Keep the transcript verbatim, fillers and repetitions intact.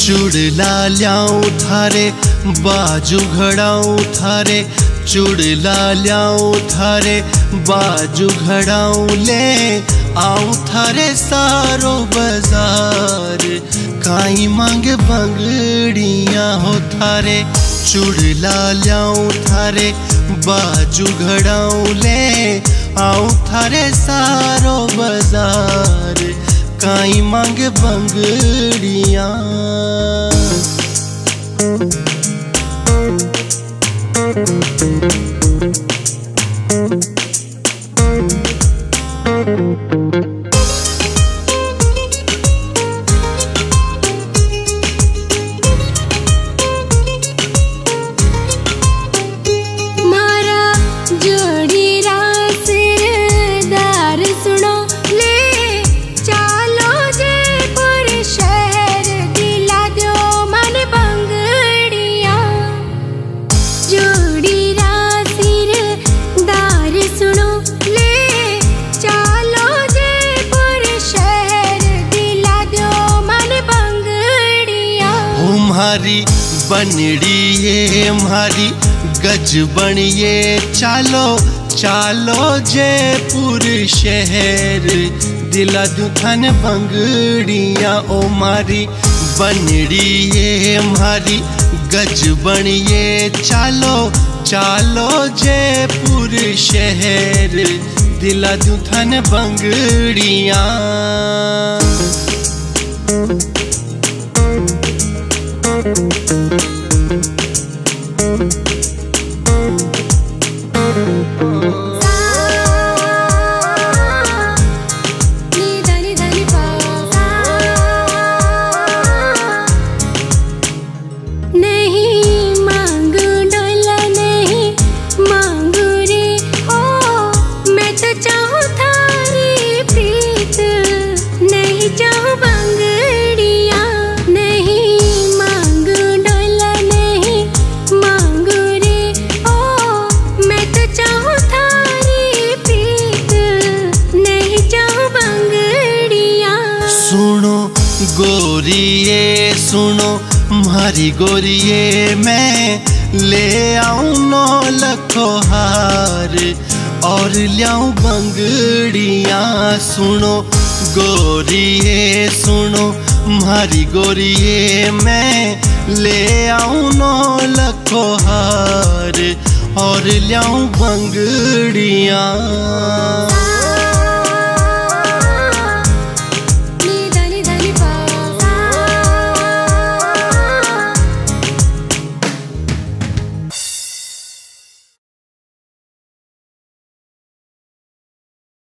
चुड़ला ल्याऊं थारे बाजू घड़ाऊं थारे, चुड़ला ल्याऊं थारे बाजू घड़ाऊं, ले आऊं थारे सारो बाजार, काई मांगे बंगड़ियां हो थारे। चुड़ला ल्याऊं थारे बाजू घड़ाऊं, ले आऊं थारे सारो बाजार, काई मांगे बंगड़ियां। म्हारी बनड़ी ये म्हारी गज बनिए, चालो चालो जयपुर शहर, दिला दुथन बंगड़ियां। ओ मारी बनड़ी ये म्हारी गज बनिए, चालो चालो जयपुर शहर, दिला दुथन बंगड़ियां। गोरिये सुनो म्हारी गोरिये, मैं ले आऊं नौ लखो हार और ल्याऊं बंगड़ियां। सुनो गोरिये सुनो म्हारी गोरिये, मैं ले आऊं नौ लखो हार और ल्याऊं बंगड़ियां।